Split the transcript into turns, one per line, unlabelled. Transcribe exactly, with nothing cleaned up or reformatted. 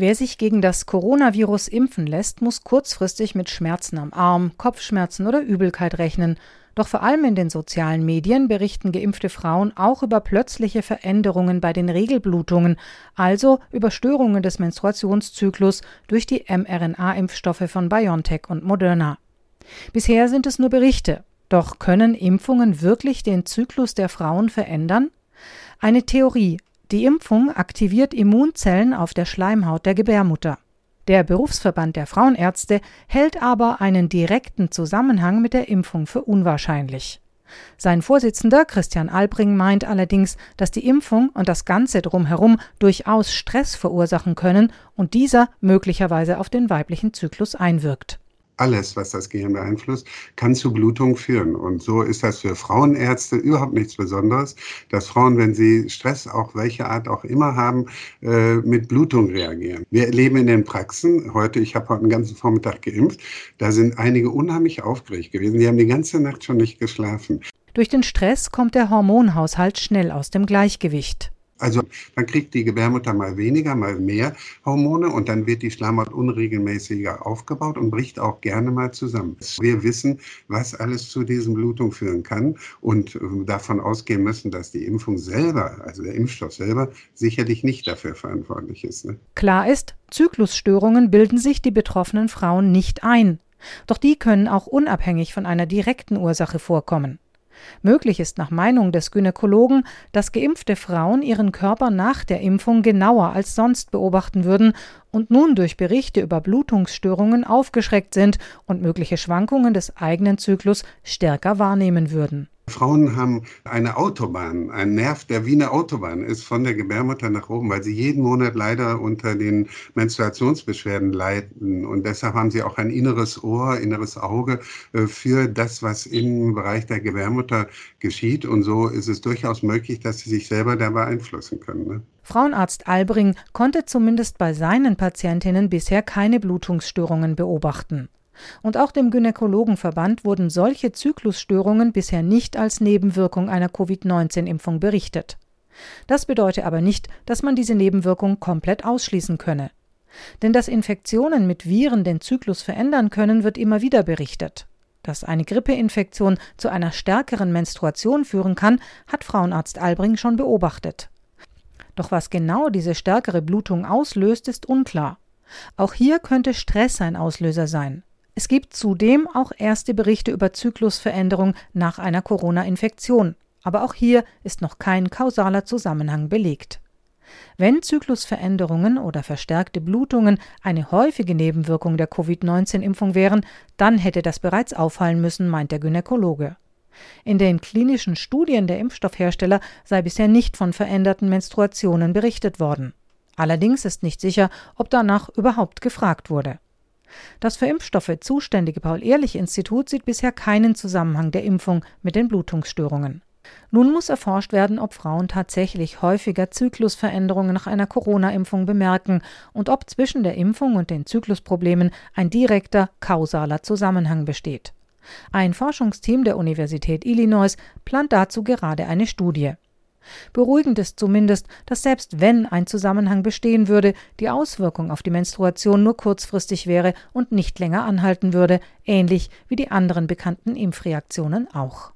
Wer sich gegen das Coronavirus impfen lässt, muss kurzfristig mit Schmerzen am Arm, Kopfschmerzen oder Übelkeit rechnen. Doch vor allem in den sozialen Medien berichten geimpfte Frauen auch über plötzliche Veränderungen bei den Regelblutungen, also über Störungen des Menstruationszyklus durch die mRNA-Impfstoffe von BioNTech und Moderna. Bisher sind es nur Berichte. Doch können Impfungen wirklich den Zyklus der Frauen verändern? Eine Theorie: Die Impfung aktiviert Immunzellen auf der Schleimhaut der Gebärmutter. Der Berufsverband der Frauenärzte hält aber einen direkten Zusammenhang mit der Impfung für unwahrscheinlich. Sein Vorsitzender Christian Albring meint allerdings, dass die Impfung und das Ganze drumherum durchaus Stress verursachen können und dieser möglicherweise auf den weiblichen Zyklus einwirkt.
Alles, was das Gehirn beeinflusst, kann zu Blutung führen. Und so ist das für Frauenärzte überhaupt nichts Besonderes, dass Frauen, wenn sie Stress, auch welche Art auch immer haben, äh, mit Blutung reagieren. Wir erleben in den Praxen, heute, ich habe heute den ganzen Vormittag geimpft, da sind einige unheimlich aufgeregt gewesen. Die haben die ganze Nacht schon nicht geschlafen.
Durch den Stress kommt der Hormonhaushalt schnell aus dem Gleichgewicht.
Also dann kriegt die Gebärmutter mal weniger, mal mehr Hormone und dann wird die Schleimhaut unregelmäßiger aufgebaut und bricht auch gerne mal zusammen. Wir wissen, was alles zu diesen Blutungen führen kann und davon ausgehen müssen, dass die Impfung selber, also der Impfstoff selber, sicherlich nicht dafür verantwortlich ist. Ne?
Klar ist, Zyklusstörungen bilden sich die betroffenen Frauen nicht ein. Doch die können auch unabhängig von einer direkten Ursache vorkommen. Möglich ist nach Meinung des Gynäkologen, dass geimpfte Frauen ihren Körper nach der Impfung genauer als sonst beobachten würden und nun durch Berichte über Blutungsstörungen aufgeschreckt sind und mögliche Schwankungen des eigenen Zyklus stärker wahrnehmen würden.
Frauen haben eine Autobahn, einen Nerv, der wie eine Autobahn ist, von der Gebärmutter nach oben, weil sie jeden Monat leider unter den Menstruationsbeschwerden leiden. Und deshalb haben sie auch ein inneres Ohr, inneres Auge für das, was im Bereich der Gebärmutter geschieht. Und so ist es durchaus möglich, dass sie sich selber da beeinflussen können. Ne?
Frauenarzt Albring konnte zumindest bei seinen Patientinnen bisher keine Blutungsstörungen beobachten. Und auch dem Gynäkologenverband wurden solche Zyklusstörungen bisher nicht als Nebenwirkung einer Covid neunzehn Impfung berichtet. Das bedeutet aber nicht, dass man diese Nebenwirkung komplett ausschließen könne. Denn dass Infektionen mit Viren den Zyklus verändern können, wird immer wieder berichtet. Dass eine Grippeinfektion zu einer stärkeren Menstruation führen kann, hat Frauenarzt Albring schon beobachtet. Doch was genau diese stärkere Blutung auslöst, ist unklar. Auch hier könnte Stress ein Auslöser sein. Es gibt zudem auch erste Berichte über Zyklusveränderung nach einer Corona-Infektion. Aber auch hier ist noch kein kausaler Zusammenhang belegt. Wenn Zyklusveränderungen oder verstärkte Blutungen eine häufige Nebenwirkung der Covid neunzehn Impfung wären, dann hätte das bereits auffallen müssen, meint der Gynäkologe. In den klinischen Studien der Impfstoffhersteller sei bisher nicht von veränderten Menstruationen berichtet worden. Allerdings ist nicht sicher, ob danach überhaupt gefragt wurde. Das für Impfstoffe zuständige Paul-Ehrlich-Institut sieht bisher keinen Zusammenhang der Impfung mit den Blutungsstörungen. Nun muss erforscht werden, ob Frauen tatsächlich häufiger Zyklusveränderungen nach einer Corona-Impfung bemerken und ob zwischen der Impfung und den Zyklusproblemen ein direkter kausaler Zusammenhang besteht. Ein Forschungsteam der Universität Illinois plant dazu gerade eine Studie. Beruhigend ist zumindest, dass selbst wenn ein Zusammenhang bestehen würde, die Auswirkung auf die Menstruation nur kurzfristig wäre und nicht länger anhalten würde, ähnlich wie die anderen bekannten Impfreaktionen auch.